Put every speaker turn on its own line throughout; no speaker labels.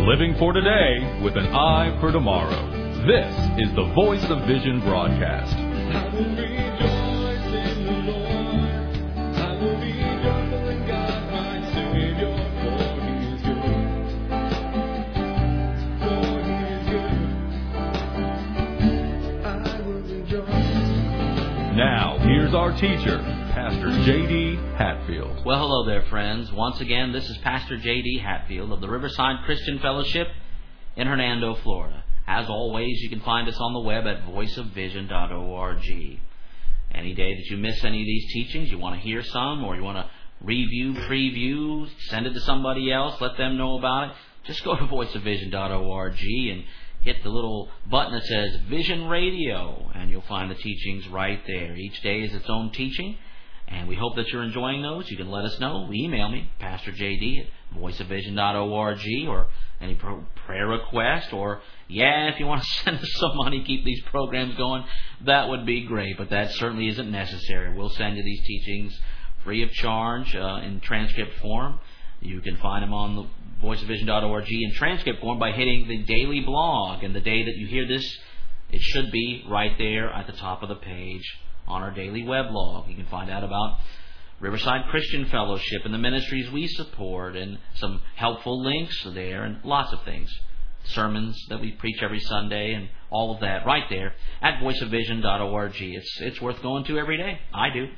Living for today with an eye for tomorrow. This is the Voice of Vision broadcast.
I will rejoice in the Lord. I will be joyful in God, my Savior, for He is good. For He is good. I will rejoice.
Now, here's our teacher, Pastor J.D. Hatfield.
Well, hello there, friends. Once again, this is Pastor J.D. Hatfield of the Riverside Christian Fellowship in Hernando, Florida. As always, you can find us on the web at voiceofvision.org. Any day that you miss any of these teachings, you want to hear some, or you want to review, preview, send it to somebody else, let them know about it, just go to voiceofvision.org and hit the little button that says Vision Radio, and you'll find the teachings right there. Each day is its own teaching, and we hope that you're enjoying those. You can let us know. Email me, PastorJD at voiceofvision.org, or any prayer request, or, if you want to send us some money, keep these programs going, that would be great, but that certainly isn't necessary. We'll send you these teachings free of charge in transcript form. You can find them on the voiceofvision.org in transcript form by hitting the daily blog, and the day that you hear this, it should be right there at the top of the page on our daily weblog. You can find out about Riverside Christian Fellowship and the ministries we support, and some helpful links there, and lots of things. Sermons that we preach every Sunday, and all of that right there at voiceofvision.org. It's worth going to every day. I do.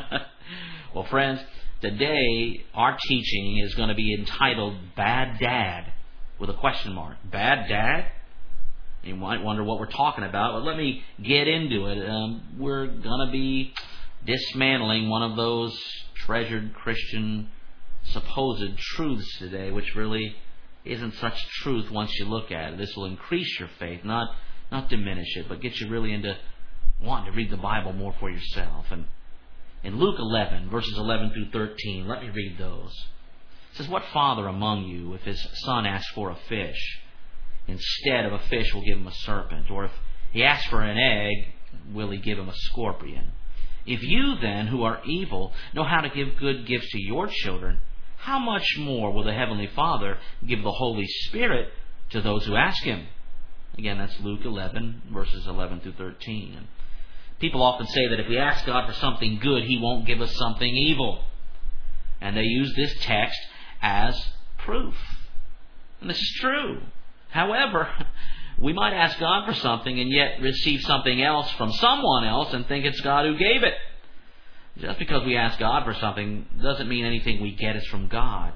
Well, friends, today our teaching is going to be entitled Bad Dad, with a question mark. Bad Dad? You might wonder what we're talking about, but let me get into it. We're going to be dismantling one of those treasured Christian supposed truths today, which really isn't such truth once you look at it. This will increase your faith, not diminish it, but get you really into wanting to read the Bible more for yourself. And in Luke 11, verses 11 through 13, let me read those. It says, "What father among you, if his son asks for a fish, instead of a fish will give him a serpent? Or if he asks for an egg, will he give him a scorpion? If you then, who are evil, know how to give good gifts to your children, how much more will the Heavenly Father give the Holy Spirit to those who ask Him?" Again, that's Luke 11, verses 11 through 13. And people often say that if we ask God for something good, He won't give us something evil. And they use this text as proof. And this is true. However, we might ask God for something and yet receive something else from someone else and think it's God who gave it. Just because we ask God for something doesn't mean anything we get is from God.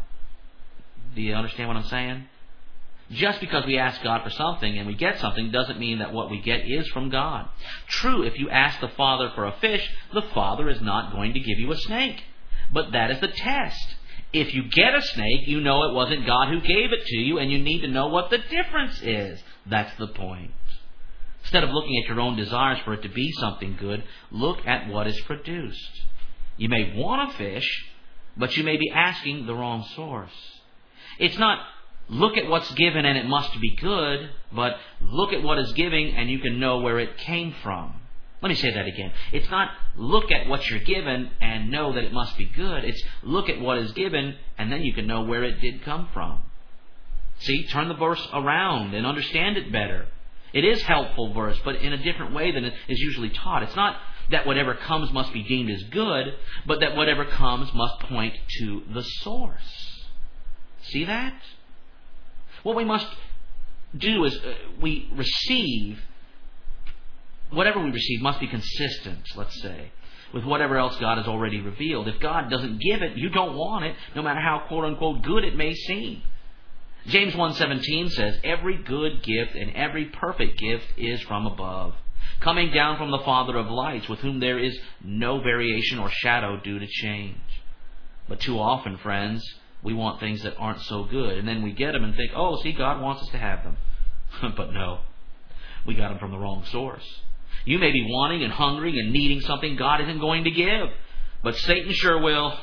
Do you understand what I'm saying? Just because we ask God for something and we get something doesn't mean that what we get is from God. True, if you ask the Father for a fish, the Father is not going to give you a snake. But that is the test. If you get a snake, you know it wasn't God who gave it to you, and you need to know what the difference is. That's the point. Instead of looking at your own desires for it to be something good, look at what is produced. You may want a fish, but you may be asking the wrong source. It's not look at what's given and it must be good, but look at what is giving and you can know where it came from. Let me say that again. It's not look at what you're given and know that it must be good. It's look at what is given and then you can know where it did come from. See, turn the verse around and understand it better. It is helpful verse, but in a different way than it is usually taught. It's not that whatever comes must be deemed as good, but that whatever comes must point to the source. See that? What we must do is whatever we receive must be consistent, let's say, with whatever else God has already revealed. If God doesn't give it, you don't want it, no matter how quote-unquote good it may seem. James 1:17 says, "Every good gift and every perfect gift is from above, coming down from the Father of lights, with whom there is no variation or shadow due to change." But too often, friends, we want things that aren't so good, and then we get them and think, oh, see, God wants us to have them. But no, we got them from the wrong source. You may be wanting and hungry and needing something God isn't going to give, but Satan sure will.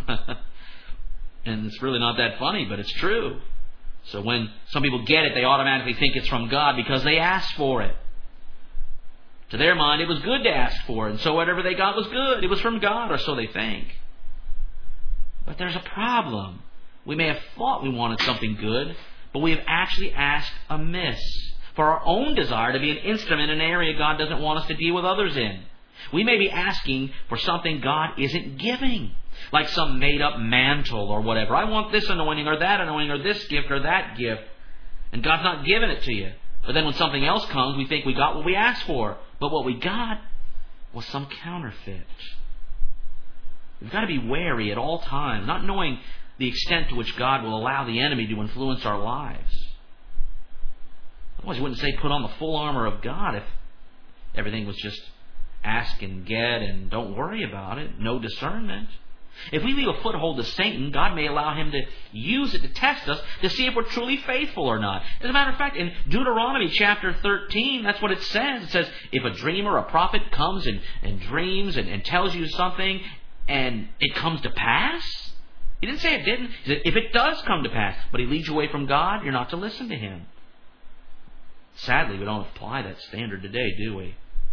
And it's really not that funny, but it's true. So when some people get it, they automatically think it's from God because they asked for it. To their mind, it was good to ask for it, and so whatever they got was good. It was from God, or so they think. But there's a problem. We may have thought we wanted something good, but we have actually asked amiss for our own desire to be an instrument in an area God doesn't want us to deal with others in. We may be asking for something God isn't giving, like some made-up mantle or whatever. I want this anointing or that anointing or this gift or that gift, and God's not giving it to you. But then when something else comes, we think we got what we asked for, but what we got was some counterfeit. We've got to be wary at all times, not knowing the extent to which God will allow the enemy to influence our lives. Otherwise, you wouldn't say put on the full armor of God if everything was just ask and get and don't worry about it, no discernment. If we leave a foothold to Satan, God may allow him to use it to test us to see if we're truly faithful or not. As a matter of fact, in Deuteronomy chapter 13, that's what it says. It says, if a dreamer, a prophet comes and dreams and tells you something and it comes to pass, he didn't say it didn't. He said, if it does come to pass, but he leads you away from God, you're not to listen to him. Sadly, we don't apply that standard today, do we?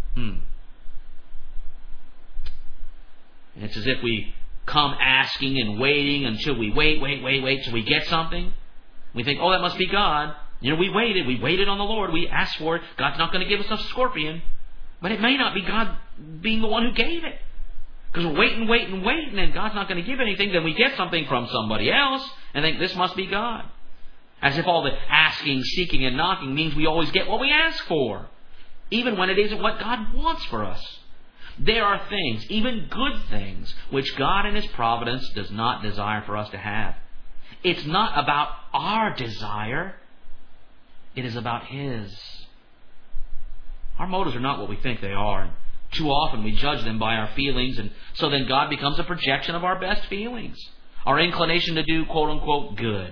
It's as if we come asking and waiting until we wait till we get something. We think, oh, that must be God. You know, we waited on the Lord, we asked for it. God's not going to give us a scorpion. But it may not be God being the one who gave it. Because we're waiting, and God's not going to give anything. Then we get something from somebody else and think this must be God. As if all the asking, seeking, and knocking means we always get what we ask for, even when it isn't what God wants for us. There are things, even good things, which God in His providence does not desire for us to have. It's not about our desire. It is about His. Our motives are not what we think they are. Too often we judge them by our feelings, and so then God becomes a projection of our best feelings. Our inclination to do, quote-unquote, good.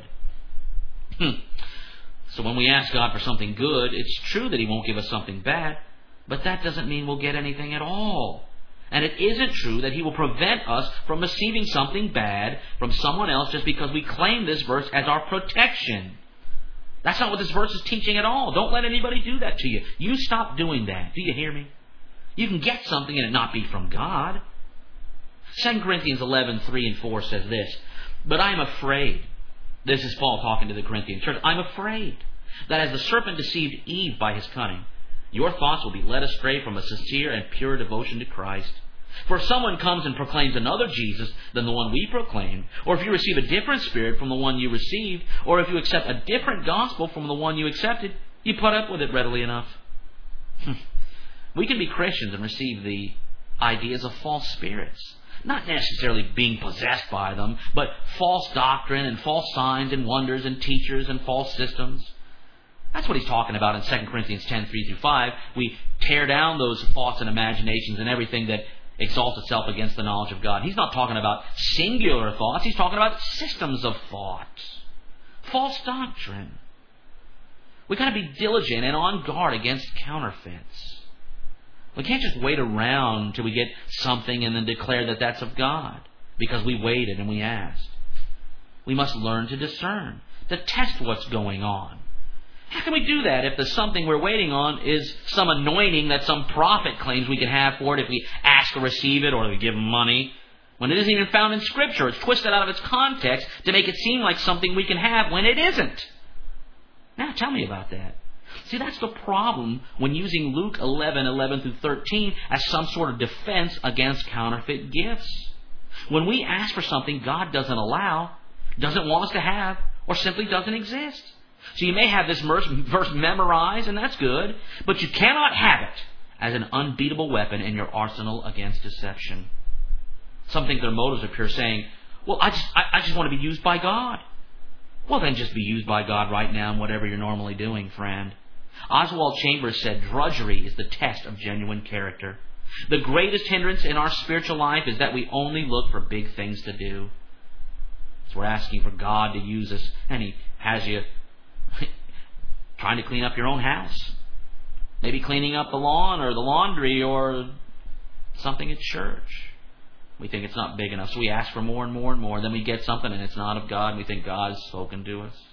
So when we ask God for something good, it's true that He won't give us something bad, but that doesn't mean we'll get anything at all. And it isn't true that He will prevent us from receiving something bad from someone else just because we claim this verse as our protection. That's not what this verse is teaching at all. Don't let anybody do that to you. You stop doing that. Do you hear me? You can get something and it not be from God. 2 Corinthians 11:3-4 says this, but I am afraid. This is Paul talking to the Corinthian church. I'm afraid that as the serpent deceived Eve by his cunning, your thoughts will be led astray from a sincere and pure devotion to Christ. For if someone comes and proclaims another Jesus than the one we proclaim, or if you receive a different spirit from the one you received, or if you accept a different gospel from the one you accepted, you put up with it readily enough. We can be Christians and receive the ideas of false spirits. Not necessarily being possessed by them, but false doctrine and false signs and wonders and teachers and false systems. That's what he's talking about in 2 Corinthians 10:3-5. We tear down those thoughts and imaginations and everything that exalts itself against the knowledge of God. He's not talking about singular thoughts. He's talking about systems of thought. False doctrine. We've got to be diligent and on guard against counterfeits. We can't just wait around until we get something and then declare that that's of God because we waited and we asked. We must learn to discern, to test what's going on. How can we do that if the something we're waiting on is some anointing that some prophet claims we can have for it if we ask or receive it or we give money, when it isn't even found in Scripture? It's twisted out of its context to make it seem like something we can have when it isn't. Now tell me about that. See, that's the problem when using Luke 11:11-13 as some sort of defense against counterfeit gifts. When we ask for something God doesn't allow, doesn't want us to have, or simply doesn't exist. So you may have this verse memorized, and that's good, but you cannot have it as an unbeatable weapon in your arsenal against deception. Some think their motives are pure, saying, well, I just want to be used by God. Well, then just be used by God right now in whatever you're normally doing, friend. Oswald Chambers said, drudgery is the test of genuine character. The greatest hindrance in our spiritual life is that we only look for big things to do. So we're asking for God to use us, and He has you trying to clean up your own house. Maybe cleaning up the lawn or the laundry or something at church. We think it's not big enough, so we ask for more and more and more. Then we get something and it's not of God, and we think God has spoken to us.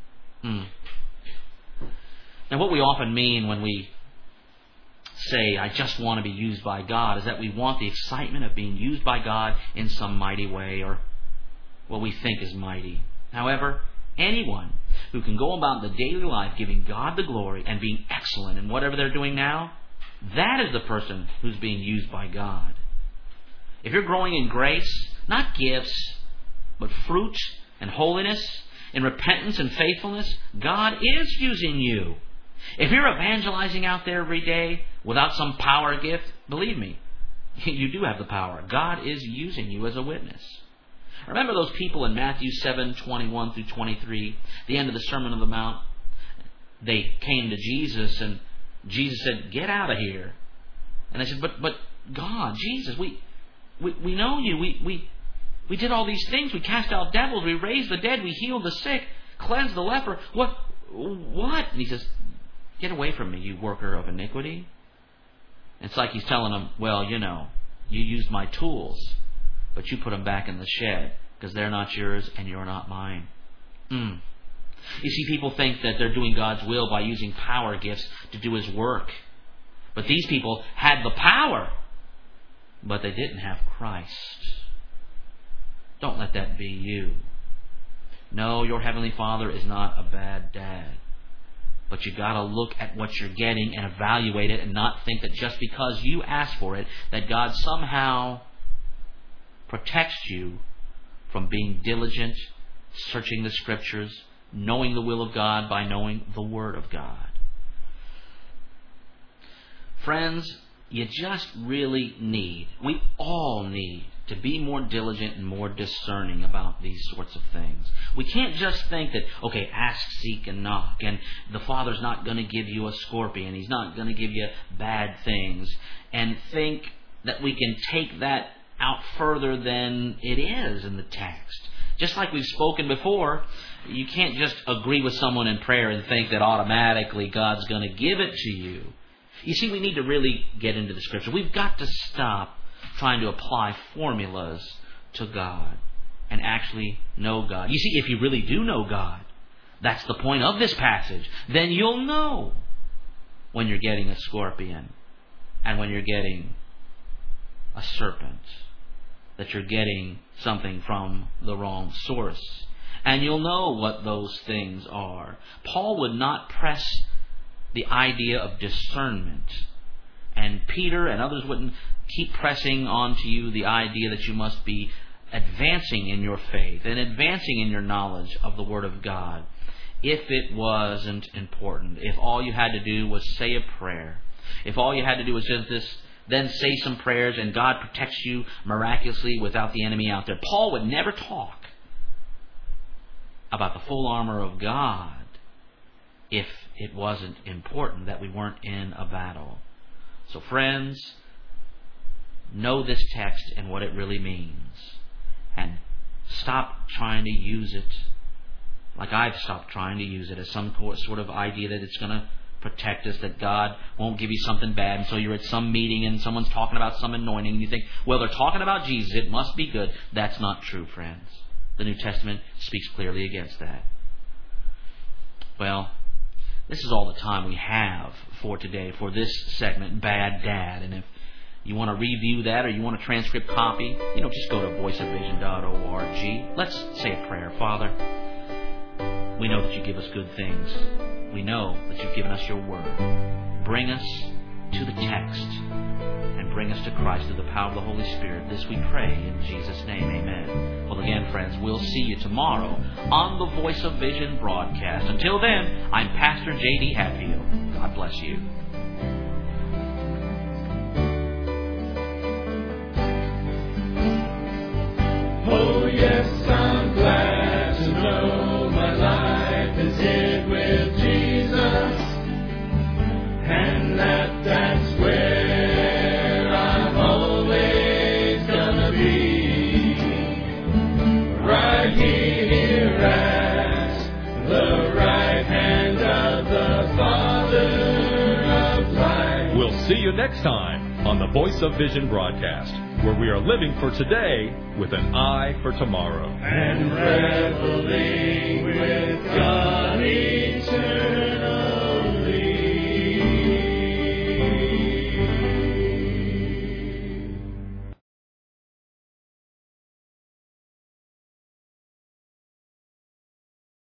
Now, what we often mean when we say, I just want to be used by God, is that we want the excitement of being used by God in some mighty way, or what we think is mighty. However, Anyone who can go about the daily life giving God the glory and being excellent in whatever they're doing now, that is the person who's being used by God. If you're growing in grace, not gifts, but fruit and holiness, in repentance and faithfulness, God is using you. If you're evangelizing out there every day without some power gift, believe me, you do have the power. God is using you as a witness. Remember those people in Matthew 7:21 through 23, the end of the Sermon on the Mount? They came to Jesus, and Jesus said, "Get out of here." And they said, "But God, Jesus, we know you. We did all these things. We cast out devils. We raised the dead. We healed the sick, cleansed the leper. What?" And he says, "Get away from me, you worker of iniquity." It's like he's telling them, well, you used my tools, but you put them back in the shed because they're not yours and you're not mine. You see, people think that they're doing God's will by using power gifts to do His work. But these people had the power, but they didn't have Christ. Don't let that be you. No, your Heavenly Father is not a bad dad. But you got to look at what you're getting and evaluate it and not think that just because you ask for it, that God somehow protects you from being diligent, searching the Scriptures, knowing the will of God by knowing the Word of God. Friends, you just really we all need to be more diligent and more discerning about these sorts of things. We can't just think that, okay, ask, seek, and knock, and the Father's not going to give you a scorpion, He's not going to give you bad things, and think that we can take that out further than it is in the text. Just like we've spoken before, you can't just agree with someone in prayer and think that automatically God's going to give it to you. You see, we need to really get into the Scripture. We've got to stop trying to apply formulas to God and actually know God. You see, if you really do know God, that's the point of this passage, then you'll know when you're getting a scorpion and when you're getting a serpent, that you're getting something from the wrong source. And you'll know what those things are. Paul would not press the idea of discernment. And Peter and others wouldn't keep pressing onto you the idea that you must be advancing in your faith and advancing in your knowledge of the Word of God. If it wasn't important, if all you had to do was say a prayer, if all you had to do was just then say some prayers and God protects you miraculously without the enemy out there. Paul would never talk about the full armor of God if it wasn't important that we weren't in a battle. So friends, know this text and what it really means. And stop trying to use it like I've stopped trying to use it as some sort of idea that it's going to protect us, that God won't give you something bad. And so you're at some meeting and someone's talking about some anointing and you think, well, they're talking about Jesus, it must be good. That's not true, friends. The New Testament speaks clearly against that. Well, this is all the time we have for today, for this segment, Bad Dad. And if you want to review that or you want a transcript copy, just go to voiceofvision.org. Let's say a prayer. Father, we know that you give us good things. We know that you've given us your word. Bring us to the text and bring us to Christ through the power of the Holy Spirit. This we pray in Jesus' name. Amen. Well, again, friends, we'll see you tomorrow on the Voice of Vision broadcast. Until then, I'm Pastor J.D. Hatfield. God bless you.
Oh, yes, I'm glad to know my life is hid with Jesus, and that's where I'm always gonna be, right here at the right hand of the Father of light.
We'll see you next time on the Voice of Vision broadcast, where we are living for today with an eye for tomorrow.
And reveling with God eternal.